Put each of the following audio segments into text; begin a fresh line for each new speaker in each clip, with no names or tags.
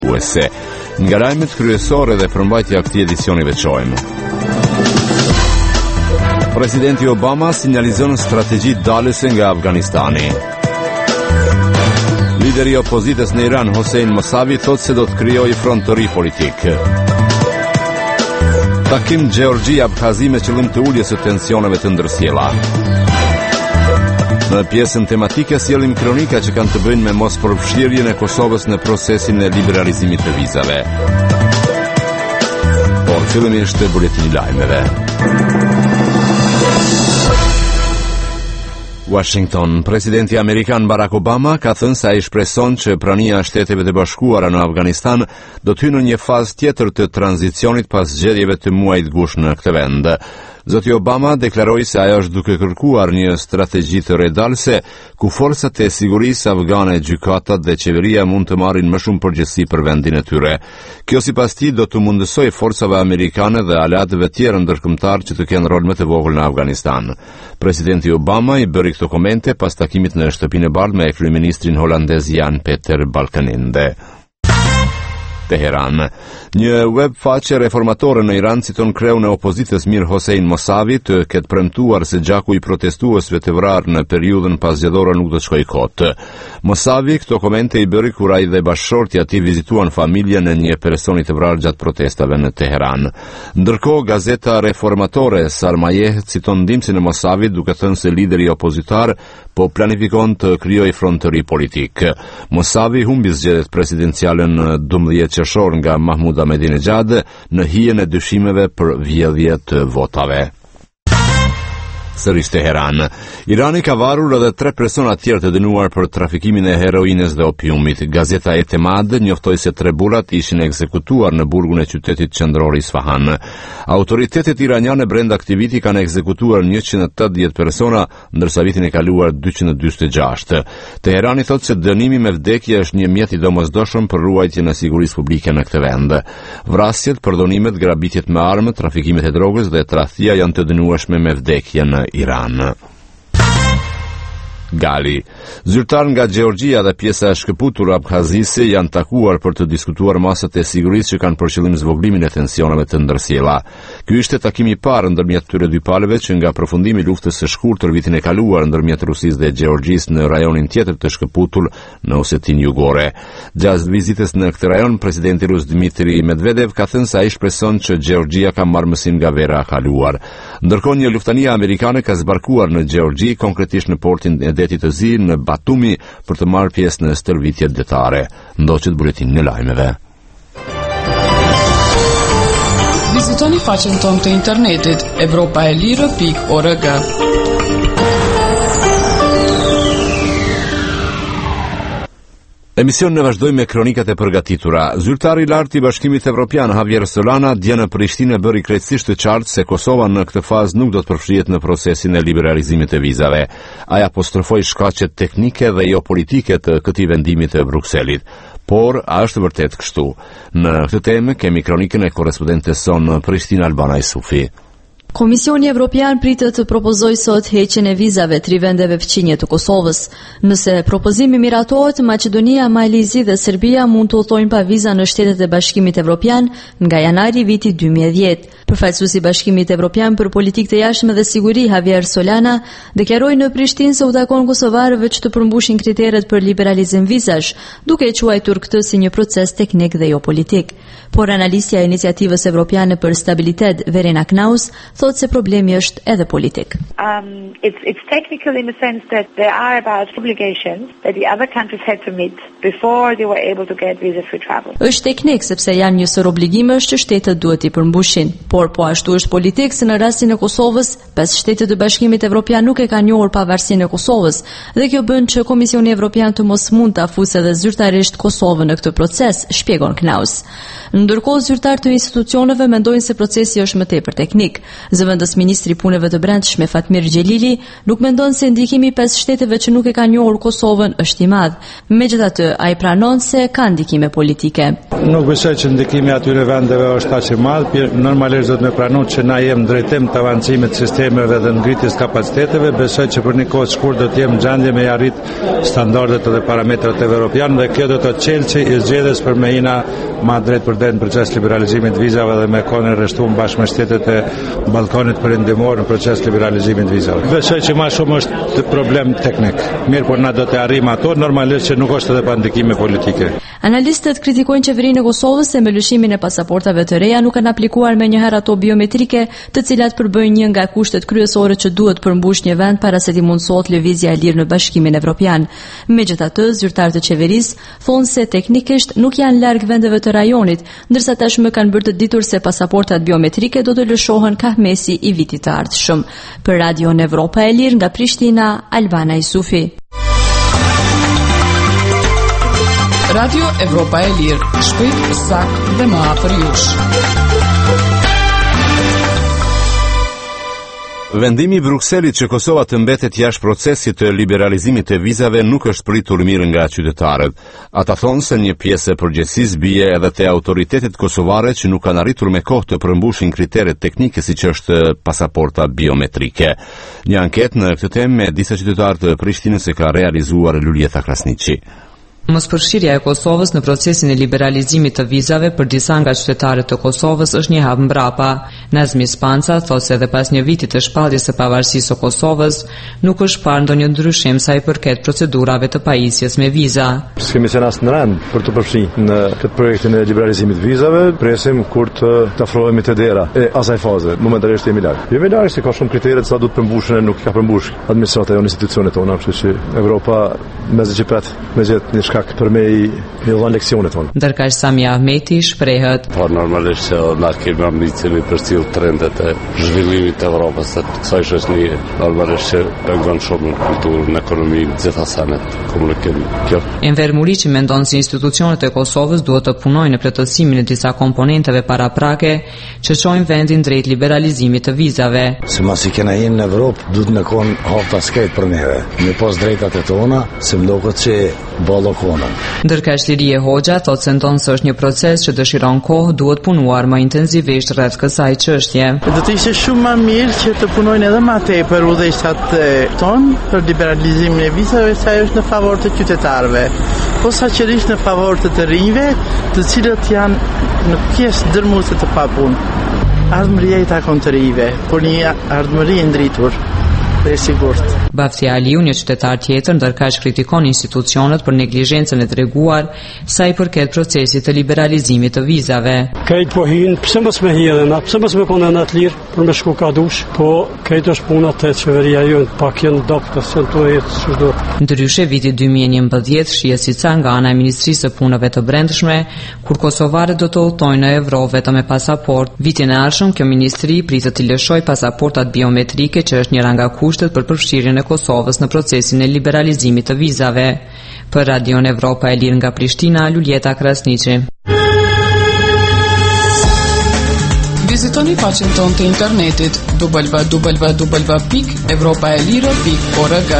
Nga lajmet kryesore dhe përmbajtja e këtij edicioni veçojmë. Presidenti Obama sinjalizon strategji dalëse nga Afganistani. Lideri i opozitës në Iran, Hossein Mossavi, thotë se do të krijojë front të ri politik. Takim Gjeorgji-Abkhazi me qëllim të uljes së tensioneve të ndërsjella. Në pjesën tematike sjellim kronika që kanë të bëjnë me mospërfshirjen e Kosovës në procesin e liberalizimit të vizave. Por fillimisht buletini i lajmeve. Washington. Presidenti amerikan Barack Obama ka thënë se ai shpreson që prania e Shteteve të Bashkuara në Afganistan do të hyjë në një fazë tjetër të tranzicionit pas zgjedhjeve të muajit gusht në këtë vend. Zoti Obama deklaroi se ajo është duke kërkuar një strategji të redalse ku forcat e sigurisë afgane, gjykatat dhe qeveria mund të marrin më shumë përgjegjësi për vendin e tyre. Kjo sipas tij do të mundësojë forcave amerikane dhe aleatëve tjerë ndërkombëtar që të kenë rol më të vogël në Afganistan. Presidenti Obama i bëri këto komente pas takimit në Shtëpinë e Bardhë me kryeministrin holandez Jan Peter Balkenende. Teheran. Një web faqe reformatore në Iran citon kreun e opozitës Mir Hossein Mossavi të ketë premtuar se gjaku i protestuesve të vrarë në periudhën pasgjedhore nuk do të shkojë kot. Mossavi këto komente i bëri kur ai dhe bashkëshorti i tij vizituan familjen e një personi të vrarë gjatë protestave në Teheran. Ndërkohë, gazeta reformatore Sarmayeh citon ndihmësin e Mossavit duke thënë se lideri opozitar po planifikon të krijojë front të ri politik. Mossavi humbi zgjedhjet presidenciale në 12 qershor nga Mahmud Ahmadinejad në hijen e dyshimeve për vjedhje të votave. Sërish Teheran. Irani ka varur edhe 3 persona tjerë të dënuar për trafikimin e heroinës dhe opiumit. Gazeta Etemad njoftoi se 3 burrat ishin ekzekutuar në burgun e qytetit qendror Isfahan. Autoritetet iraniane brenda këtij viti kanë ekzekutuar 180 persona, ndërsa vitin e kaluar 246. Teherani thotë se dënimi me vdekje është një mjet i domosdoshëm për ruajtjen e sigurisë publike në këtë vend. Vrasjet, përdhunimet, grabitjet me armë, trafikimet e drogës dhe tradhtia janë të dënueshme me vdekje në Iran. Gali. Zyrtar nga Gjeorgjia dhe pjesa e shkëputur Abkhazisë janë takuar për të diskutuar masat e sigurisë që kanë për qëllim zvogëlimin e tensioneve të ndërsjella. Ky ishte takimi i parë ndërmjet këtyre dy palëve që nga përfundimi i luftës së shkurtër vitin e kaluar ndërmjet Rusisë dhe Gjeorgjisë në rajonin tjetër të shkëputur në Osetin Jugore. Gjatë vizitës në këtë rajon, presidenti rus Dmitri Medvedev ka thënë se ai shpreson që Gjeorgjia ka marrë mësim nga vera e kaluar. Ndërkohë, një luftania amerikane ka zbarkuar në Gjeorgji, konkretisht në portin e detit të Zi në Batumi për të marrë pjesë në stërvitjet detare. Ndoqët buletinin e lajmeve.
Vizitoni faqen tonë të internetit evropaelire.org.
Emision në vazhdoj me kronikat e përgatitura. Zyrtari i lartë i Bashkimit Evropian Javier Solana dje në Prishtinë bëri krejtësisht të qartë se Kosova në këtë fazë nuk do të përfshihet në procesin e liberalizimit të vizave. Ai apostrofoi shkaqet teknike dhe jo politike të këtij vendimi të Brukselit. Por a është vërtet kështu? Në këtë temë kemi kronikën e korrespondentes son në Prishtinë Albana Isufi.
Komisioni Evropian pritet të propozojë sot heqjen e vizave 3 vendeve fqinje të Kosovës. Nëse propozimi miratohet, Maqedonia, Malizi dhe Serbia mund të udhtojnë pa viza në Shtetet e Bashkimit Evropian nga janari viti 2010. Përfaqësuesi i Bashkimit Evropian për politikë të jashtme dhe siguri Javier Solana deklaroi në Prishtinë se u takon kosovarëve që të përmbushin kriteret për liberalizim vizash, duke e quajtur këtë si një proces teknik dhe jo politik. Por analistja e Iniciativës Evropiane për Stabilitet, Verena Knaus, thotë se problemi është edhe politik.
It's technical in the sense that there are about obligations that the other countries had to meet before they were able to get visa-free travel.
Është teknik sepse janë një sër obligimesh që shtetet duhet i përmbushin, por po ashtu është politik se në rastin e Kosovës, 5 shtete të Bashkimit Evropian nuk e kanë njohur pavarësinë e Kosovës, dhe kjo bën që Komisioni Evropian të mos mund ta fusë edhe zyrtarisht Kosovën në këtë proces, shpjegon Knaus. Ndërkohë, zyrtarë të institucioneve mendojnë se procesi është më tepër teknik. Zëvendës ministri i punëve të brendshme Fatmir Xhelili nuk mendon se ndikimi i 5 shteteve që nuk e kanë njohur Kosovën është i madh. Megjithatë, ai pranon se ka ndikime politike.
Nuk besoj që ndikimi atyre vendeve është aq i madh, normalisht do të më pranojë që na jemi drejtim të avancimit të sistemeve dhe ngritjes kapaciteteve. Besoj që për një kohë të shkurtër do të jemi në gjendje me arrit standardet dhe parametrat evropian dhe kjo do të çelçi i zgjedhjes për me ina ma drejt për drejt në proces liberalizimit të vizave dhe me kohën e rreshtuar bashkë me shtetet e Ballkanit perëndimor në proces liberalizimit të vizave. Besoj që më shumë është problem teknik. Mirë, por na do të arrijmë ato, normalisht që nuk është edhe pa ndikime politike.
Analistët kritikojnë qeverinë e Kosovës se me lëshimin e pasaportave të reja nuk kanë aplikuar më njëherë ato biometrike, të cilat përbëjnë një nga kushtet kryesore që duhet përmbush një vend para se t'i mundsohet lëvizja e lirë në Bashkimin Evropian. Megjithatë, zyrtarët e qeverisë thonë se teknikisht nuk janë larg vendeve të rajonit, ndërsa tashmë kanë bërë të ditur se pasaportat biometrike do të lëshohen ka mesi i vitit të ardhshëm. Për Radio Evropa e Lirë nga Prishtina, Albana Isufi.
Radio Evropa e Lirë, shpejt, saktë dhe më afër jush.
Vendimi i Brukselit që Kosova të mbetet jashtë procesit të liberalizimit të vizave nuk është pritur mirë nga qytetarët. Ata thonë se një pjesë e përgjegjësisë bie edhe te autoritetet kosovare që nuk kanë arritur me kohë të përmbushin kriteret teknike siç është pasaporta biometrike. Një anketë në këtë temë me disa qytetarë të Prishtinës e ka realizuar Luljeta Krasniqi.
Mospërfshirja e Kosovës në procesin e liberalizimit të vizave për disa nga qytetarët të Kosovës është një hap mbrapa. Nazmi Spanca thotë se edhe pas një viti të shpalljes së pavarësisë së Kosovës, nuk është parë ndonjë ndryshim sa i përket procedurave të pajisjes me viza.
Kemi qenë as në rend për të përfshirë në këtë projektin e liberalizimit të vizave, presim kur të afrohemi te dera e asaj faze. Momentalisht jemi larg. Jemi larg se ka shumë kritere që duhet përmbushën e nuk ka përmbush administrata e institucionet tona, kështu që Evropa me gjithë shkak për me i dhënë leksionet tonë.
Ndërkaq Sami Ahmeti shprehet:
Po normalisht që na kemi ambicione për të trendet e zhvillimit të Evropës, të kësaj shoqërie, normalisht që pengon shumë në kulturën, në ekonominë, gjithasanet, komunikim. Kjo.
Enver Muriqi mendon se institucionet e Kosovës duhet të punojnë në plotësimin e disa komponenteve paraprake që çojnë vendin drejt liberalizimit të vizave.
Se mos i kena në Evropë, duhet me kon hafta skejt për neve. Me pas drejtat e tona, se mdoket që
Ndërkaq Lirie Hoxha thotë se ndonë se është një proces që dëshiron kohë, duhet punuar më intensivisht rreth kësaj çështje.
Do të ishte shumë më mirë që të punojnë edhe më tepër udhëheqësat tonë për liberalizimin e vizave, sa është në favor të qytetarëve, posaçërisht në favor të rinjve, të cilët janë në pjesë dërmuese të papunë. Ardhmëria i takon të rinjve, por një ardhmëri e ndritur dhe sigurt.
Bafti Aliu, një qytetar tjetër, ndërkaq kritikon institucionet për neglizhencën e treguar sa i përket procesit të liberalizimit të vizave.
Këjt po hin, pse mos me hi edhe na, pse mos me konë në të lirë për me shku ka dush, po këjt është puna të qeveria jonë, pak jenë doktor, se në to jetë që do.
Ndryshe viti 2011 shihet si ca nga ana e Ministrisë së Punëve të Brendshme, kur kosovarët do të udhtojnë në Evropë vetëm me pasaport. Vitin e ardhshëm kjo ministri pritet të lëshojë pasaportat biometrike, që është njëra nga kushtet për përfshirjen e Kosovës në procesin e liberalizimit të vizave. Për Radio Evropa e Lirë nga Prishtina, Luljeta Krasniqi.
Vizitoni faqen tonë të internetit www.evropaelire.org.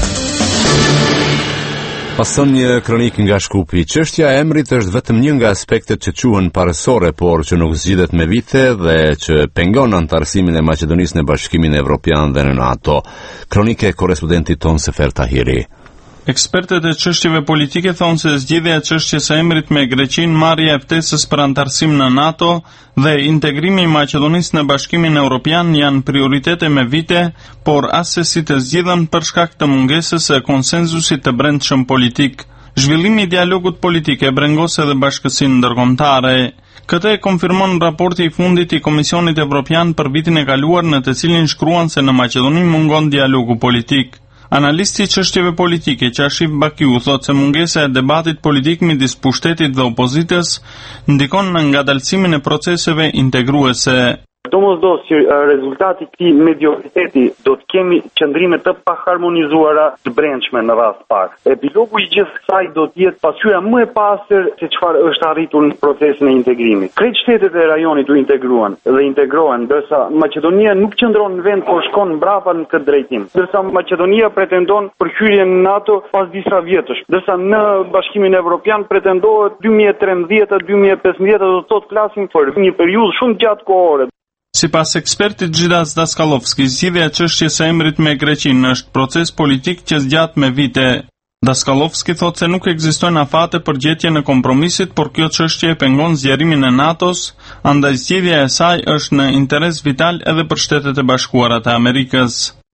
Pason një kronik nga Shkupi. Çështja e emrit është vetëm një nga aspektet që quhen parësore, por që nuk zgjidhet me vite dhe që pengon antarësimin e Maqedonisë në Bashkimin Evropian dhe në NATO. Kronike e korrespondentit ton Sefer Tahiri.
Ekspertët e çështjeve politike thonë se zgjidhja e çështjes së emrit me Greqinë, marrja e ftesës për antarësim në NATO dhe integrimi i Maqedonisë në Bashkimin Evropian janë prioritete me vite, por as se si të zgjidhen për shkak të mungesës së konsenzusit të brendshëm politik. Zhvillimi i dialogut politik e brengos edhe bashkësinë ndërkombëtare. Këtë e konfirmon raporti i fundit i Komisionit Evropian për vitin e kaluar, në të cilin shkruan se në Maqedoni mungon dialogu politik. Analisti i çështjeve politike Qashif Bakiu thotë se mungesa e debatit politik midis pushtetit dhe opozitës ndikon në ngadalësimin e proceseve integruese.
Domosdoshmë që rezultati i këtij mediokriteti do të kemi qëndrime të paharmonizuara të brendshme në rast pak. Epilogu i gjithë kësaj do të jetë pasqyra më e pastër se çfarë është arritur në procesin e integrimit. Krejt shtetet e rajonit u integruan dhe integrohen, ndërsa Maqedonia nuk qëndron në vend, por shkon mbrapa në këtë drejtim. Ndërsa Maqedonia pretendon për hyrjen në NATO pas disa vjetësh, ndërsa në Bashkimin Evropian pretendohet 2013-2015 do të thotë flasim për një periudhë shumë gjatë kohore.
Sipas ekspertit Xhidas Daskalovski, zgjidhja e çështjes së emrit me Greqinë është proces politik që zgjat me vite. Daskalovski thotë se nuk ekzistojnë afate për gjetjen e kompromisit, por kjo çështje pengon zgjerimin e NATO-s, andaj zgjidhja e saj është në interes vital edhe për Shtetet e Bashkuara të Amerikës.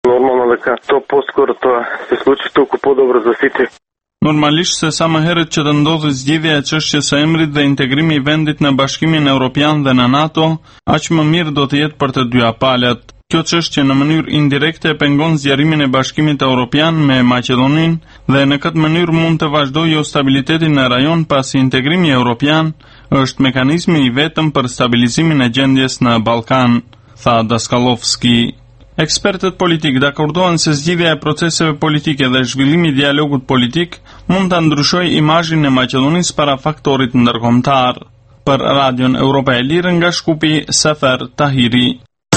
Normalisht se sa më herët që të ndodhë zgjidhja e çështjes së emrit dhe integrimi i vendit në Bashkimin Evropian dhe në NATO, aq më mirë do të jetë për të dyja palët. Kjo çështje në mënyrë indirekte pengon zgjerimin e Bashkimit Evropian me Maqedoninë dhe në këtë mënyrë mund të vazhdojë stabilitetin në rajon pasi integrimi evropian është mekanizmi i vetëm për stabilizimin e gjendjes në Ballkan, tha Daskalovski. Ekspertët politik dakordohen se zgjidhja e proceseve politike dhe zhvillimi i dialogut politik mund ta ndryshojë imazhin e Maqedonisë para faktorit ndërkombëtar. Për Radion Europa e Lirë nga Shkupi, Sefer Tahiri.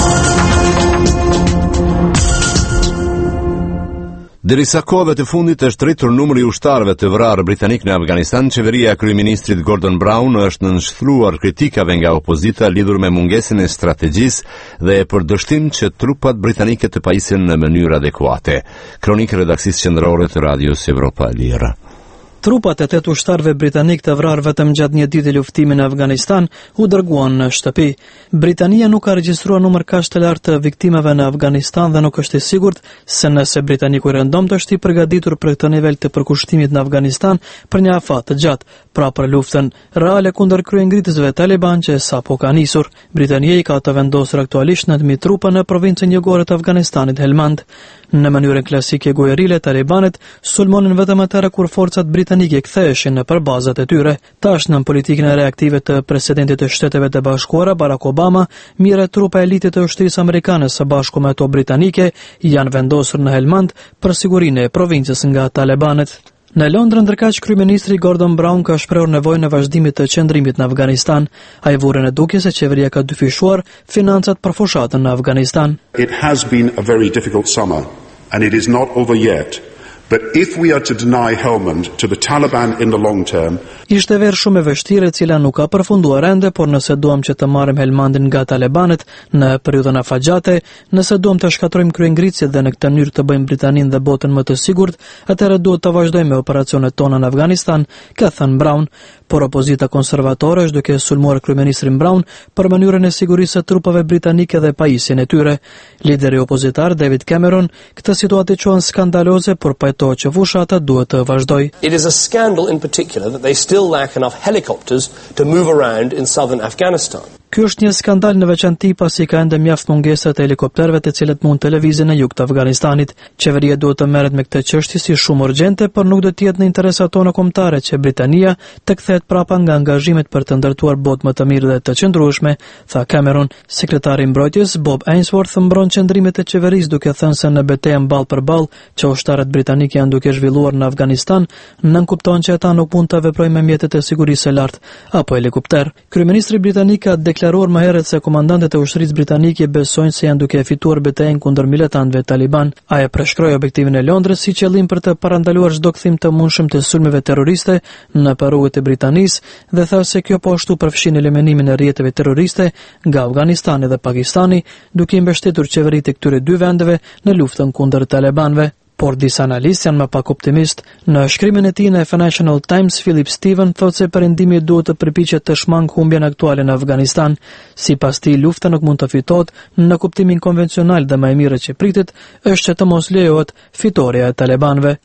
Derisa kohëve të fundit është rritur numri i ushtarëve të vrarë britanik në Afganistan, qeveria e kryeministrit Gordon Brown është nënshtruar kritikave nga opozita lidhur me mungesën e strategjisë dhe e përdështim që trupat britanike të pajisen në mënyrë adekuate. Kronikë redaksisë qendrore të Radios Europa e Lirë.
Trupat e 8 ushtarëve britanik të vrarë vetëm gjatë një dite luftimi në Afganistan u dërguan në shtëpi. Britania nuk ka regjistruar numër kaq të lartë të viktimave në Afganistan dhe nuk është e sigurt se nëse Britaniku i rëndomt është i përgatitur për këtë nivel të përkushtimit në Afganistan për një afat të gjatë, pra për luftën reale kundër kryengritësve taliban që sapo ka nisur. Britania i ka të vendosur aktualisht 9.000 trupa në provincën jugore të Afganistanit Helmand. Në mënyrën klasike guerile, talibanët sulmonin vetëm atëherë kur forcat britanike ktheheshin në përbazat e tyre. Tash në politikën e reaktive të presidentit të Shteteve të Bashkuara Barack Obama, mira trupa elite të ushtrisë amerikane së bashku me ato britanike janë vendosur në Helmand për sigurinë e provincës nga talibanët. Në Londër, ndërkaq kryeministri Gordon Brown ka shprehur nevojën e vazhdimit të qëndrimit në Afganistan. Ai vure në dukje se qeveria ka dyfishuar financat për fushatën në Afganistan.
It has been a very difficult summer and it is not over yet. But if we are to deny Helmand to the Taliban in the long term,
ishte verë shumë e vështirë e cila nuk ka përfunduar ende, por nëse duam që të marrim Helmandin nga talibanët në periudhën afatgjate, nëse duam të shkatrojmë kryengritësit dhe në këtë mënyrë të bëjmë Britaninë dhe botën më të sigurt, atëherë duhet të vazhdojmë me operacionet tona në Afganistan, ka thënë Brown. Por opozita konservatore është duke sulmuar kryeministrin Brown për mënyrën e sigurisë së trupave britanike dhe pajisjen e tyre. Lideri opozitar David Cameron këtë situatë quhen skandaloze, por pajtohet që fushata duhet të vazhdojë.
It is a scandal in particular that they still lack enough helicopters to move around in southern Afghanistan.
Ky është një skandal në veçanti pasi ka ende mjaft mungesa të helikopterëve të cilët mund të lëvizin në jug të Afganistanit. Qeveria duhet të merret me këtë çështje si shumë urgjente, por nuk do të jetë në interesat tona kombëtare që Britania të kthehet prapa nga angazhimet për të ndërtuar botë më të mirë dhe të qëndrueshme, tha Cameron. Sekretari i mbrojtjes Bob Ainsworth mbron qëndrimet e qeverisë duke thënë se në betejën ball për ball që ushtarët britanikë janë duke zhvilluar në Afganistan, nënkupton që ata nuk mund të veprojnë me mjetet e sigurisë së lartë apo helikopter. Kryeministri britanik ka deklaruar më herët se komandantët e ushtrisë britanike besojnë se janë duke fituar betejën kundër militantëve taliban. Ai e përshkroi objektivin e Londrës si qëllim për të parandaluar çdo kthim të mundshëm të sulmeve terroriste në rrugët e Britanisë dhe tha se kjo po ashtu përfshin eliminimin e rrjeteve terroriste nga Afganistani dhe Pakistani, duke i mbështetur qeveritë e këtyre dy vendeve në luftën kundër talibanëve. Por disa analistë janë më pak optimist. Në shkrimin e tij në Financial Times, Philip Steven thotë se perëndimi duhet të përpiqet të shmangë humbjen aktuale në Afganistan. Sipas tij, lufta nuk mund të fitohet në kuptimin konvencional dhe më e mirë që pritet është që të mos lejohet fitoria e talibanëve.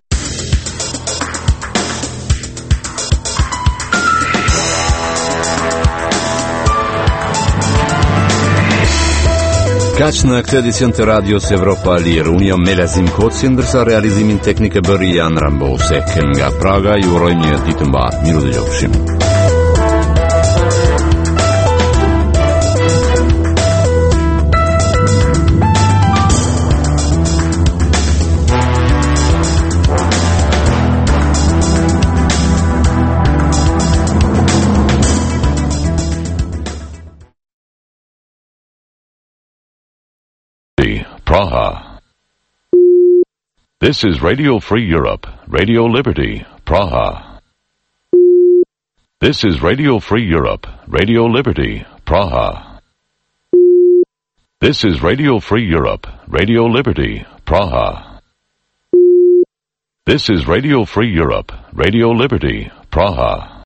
Kaq në këtë edicion të Radios Europa Lirë, unë jam Melazim Koci, ndërsa realizimin teknik e bëri Jan Rambosek. Nga Praga ju uroj një ditë mbarë. Miru dëgjofshim.
Praha. This is Radio Free Europe, Radio Liberty, Praha. This is Radio Free Europe, Radio Liberty, Praha. This is Radio Free Europe, Radio Liberty, Praha. This is Radio Free Europe, Radio Liberty, Praha.